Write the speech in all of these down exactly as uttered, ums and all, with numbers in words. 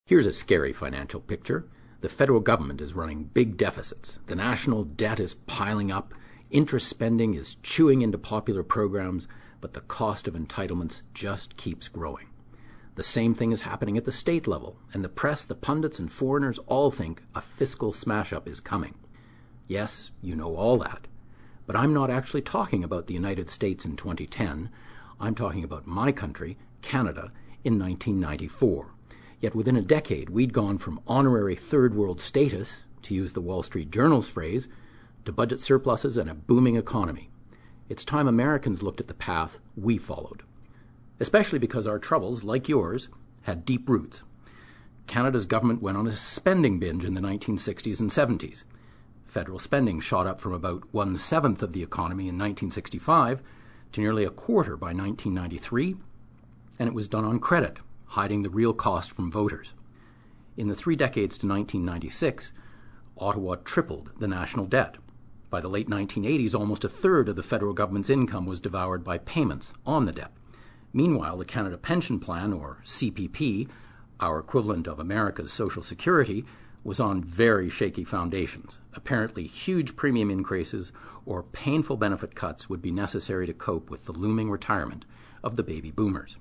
Here's a scary financial picture. The federal government is running big deficits. The national debt is piling up. Interest spending is chewing into popular programs, but the cost of entitlements just keeps growing. The same thing is happening at the state level, and the press, the pundits, and foreigners all think a fiscal smash-up is coming. Yes, you know all that. But I'm not actually talking about the United States in twenty ten. I'm talking about my country, Canada, in nineteen ninety-four. Yet within a decade, we'd gone from honorary third world status, to use the Wall Street Journal's phrase, to budget surpluses and a booming economy. It's time Americans looked at the path we followed. Especially because our troubles, like yours, had deep roots. Canada's government went on a spending binge in the nineteen sixties and seventies. Federal spending shot up from about one-seventh of the economy in nineteen sixty-five to nearly a quarter by nineteen ninety-three, and it was done on credit, hiding the real cost from voters. In the three decades to nineteen ninety-six, Ottawa tripled the national debt. By the late nineteen eighties, almost a third of the federal government's income was devoured by payments on the debt. Meanwhile, the Canada Pension Plan, or C P P, our equivalent of America's Social Security, was on very shaky foundations. Apparently, huge premium increases or painful benefit cuts would be necessary to cope with the looming retirement of the baby boomers.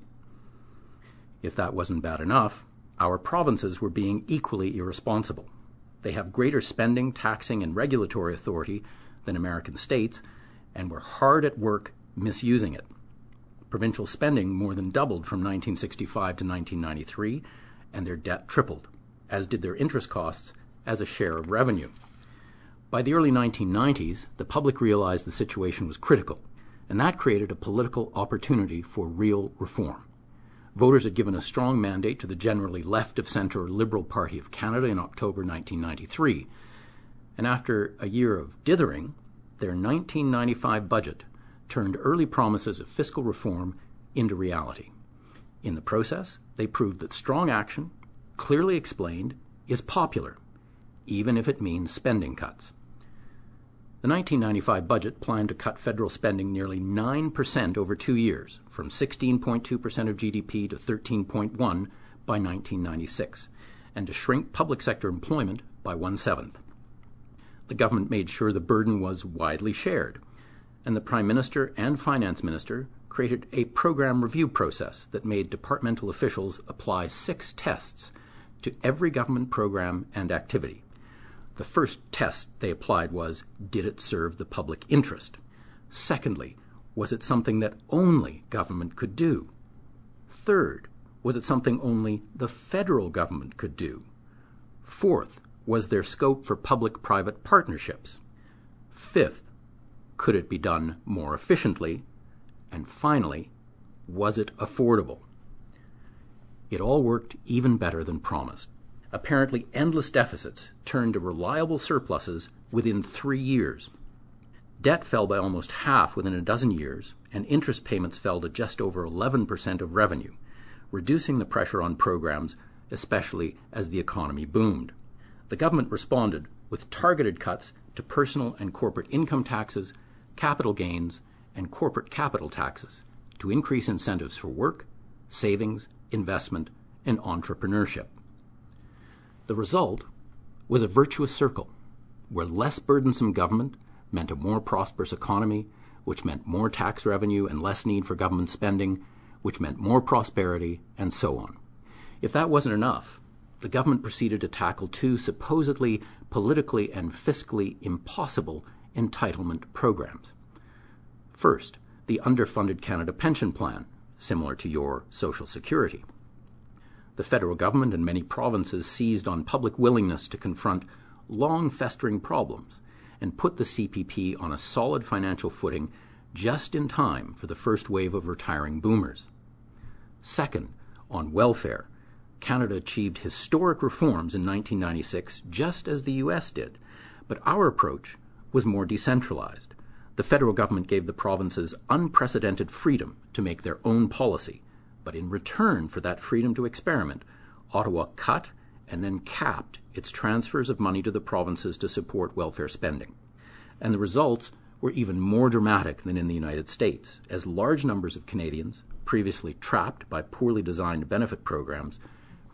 If that wasn't bad enough, our provinces were being equally irresponsible. They have greater spending, taxing, and regulatory authority than American states, and were hard at work misusing it. Provincial spending more than doubled from nineteen sixty-five to nineteen ninety-three, and their debt tripled, as did their interest costs as a share of revenue. By the early nineteen nineties, the public realized the situation was critical, and that created a political opportunity for real reform. Voters had given a strong mandate to the generally left-of-centre Liberal Party of Canada in October nineteen ninety-three, and after a year of dithering, their nineteen ninety-five budget turned early promises of fiscal reform into reality. In the process, they proved that strong action, clearly explained, is popular, even if it means spending cuts. The nineteen ninety-five budget planned to cut federal spending nearly nine percent over two years, from sixteen point two percent of G D P to thirteen point one percent by nineteen ninety-six, and to shrink public sector employment by one-seventh. The government made sure the burden was widely shared, and the Prime Minister and Finance Minister created a program review process that made departmental officials apply six tests to every government program and activity. The first test they applied was, did it serve the public interest? Secondly, was it something that only government could do? Third, was it something only the federal government could do? Fourth, was there scope for public-private partnerships? Fifth, could it be done more efficiently? And finally, was it affordable? It all worked even better than promised. Apparently endless deficits turned to reliable surpluses within three years. Debt fell by almost half within a dozen years, and interest payments fell to just over eleven percent of revenue, reducing the pressure on programs, especially as the economy boomed. The government responded with targeted cuts to personal and corporate income taxes, capital gains, and corporate capital taxes to increase incentives for work, savings, investment, and entrepreneurship. The result was a virtuous circle, where less burdensome government meant a more prosperous economy, which meant more tax revenue and less need for government spending, which meant more prosperity, and so on. If that wasn't enough, the government proceeded to tackle two supposedly politically and fiscally impossible entitlement programs. First, the underfunded Canada Pension Plan, similar to your Social Security. The federal government and many provinces seized on public willingness to confront long-festering problems and put the C P P on a solid financial footing just in time for the first wave of retiring boomers. Second, on welfare, Canada achieved historic reforms in nineteen ninety-six, just as the U S did, but our approach was more decentralized. The federal government gave the provinces unprecedented freedom to make their own policy, but in return for that freedom to experiment, Ottawa cut and then capped its transfers of money to the provinces to support welfare spending. And the results were even more dramatic than in the United States, as large numbers of Canadians, previously trapped by poorly designed benefit programs,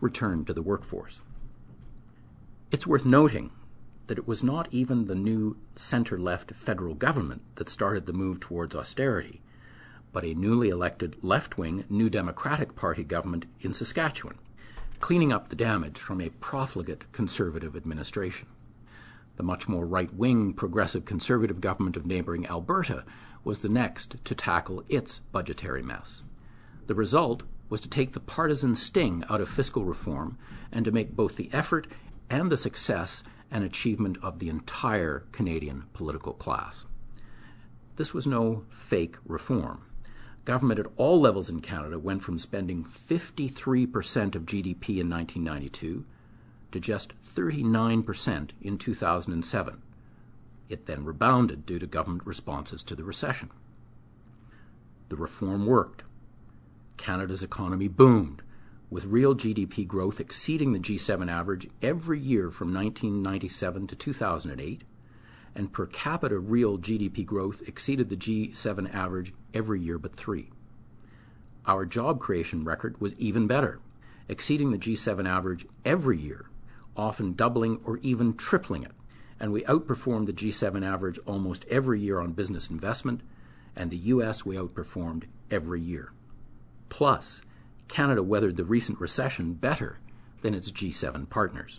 returned to the workforce. It's worth noting that it was not even the new center-left federal government that started the move towards austerity, but a newly elected left-wing New Democratic Party government in Saskatchewan, cleaning up the damage from a profligate Conservative administration. The much more right-wing Progressive Conservative government of neighbouring Alberta was the next to tackle its budgetary mess. The result was to take the partisan sting out of fiscal reform and to make both the effort and the success and achievement of the entire Canadian political class. This was no fake reform. Government at all levels in Canada went from spending fifty-three percent of G D P in nineteen ninety-two to just thirty-nine percent in two thousand seven. It then rebounded due to government responses to the recession. The reform worked. Canada's economy boomed, with real G D P growth exceeding the G seven average every year from nineteen ninety-seven to two thousand eight, and per capita real G D P growth exceeded the G seven average every year but three. Our job creation record was even better, exceeding the G seven average every year, often doubling or even tripling it, and we outperformed the G seven average almost every year on business investment, and the U S we outperformed every year. Plus, Canada weathered the recent recession better than its G seven partners.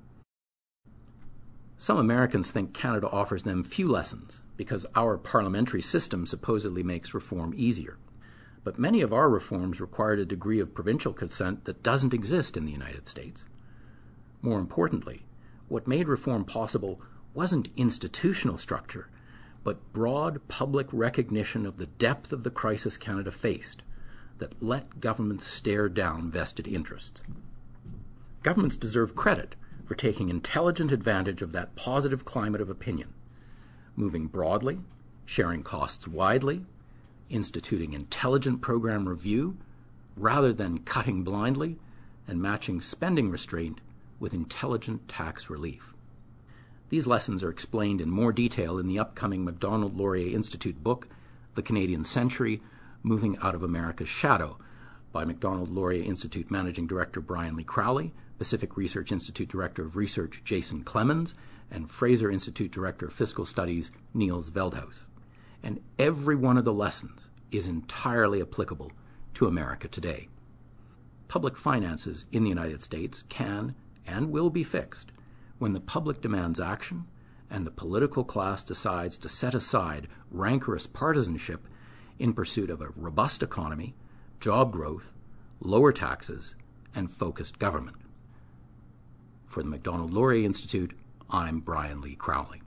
Some Americans think Canada offers them few lessons because our parliamentary system supposedly makes reform easier. But many of our reforms required a degree of provincial consent that doesn't exist in the United States. More importantly, what made reform possible wasn't institutional structure, but broad public recognition of the depth of the crisis Canada faced that let governments stare down vested interests. Governments deserve credit for taking intelligent advantage of that positive climate of opinion, moving broadly, sharing costs widely, instituting intelligent program review rather than cutting blindly, and matching spending restraint with intelligent tax relief. These lessons are explained in more detail in the upcoming Macdonald-Laurier Institute book, The Canadian Century, Moving Out of America's Shadow, by Macdonald-Laurier Institute Managing Director Brian Lee Crowley, Pacific Research Institute Director of Research Jason Clemens, and Fraser Institute Director of Fiscal Studies Niels Veldhuis. And every one of the lessons is entirely applicable to America today. Public finances in the United States can and will be fixed when the public demands action and the political class decides to set aside rancorous partisanship in pursuit of a robust economy, job growth, lower taxes, and focused government. For the Macdonald-Laurier Institute, I'm Brian Lee Crowley.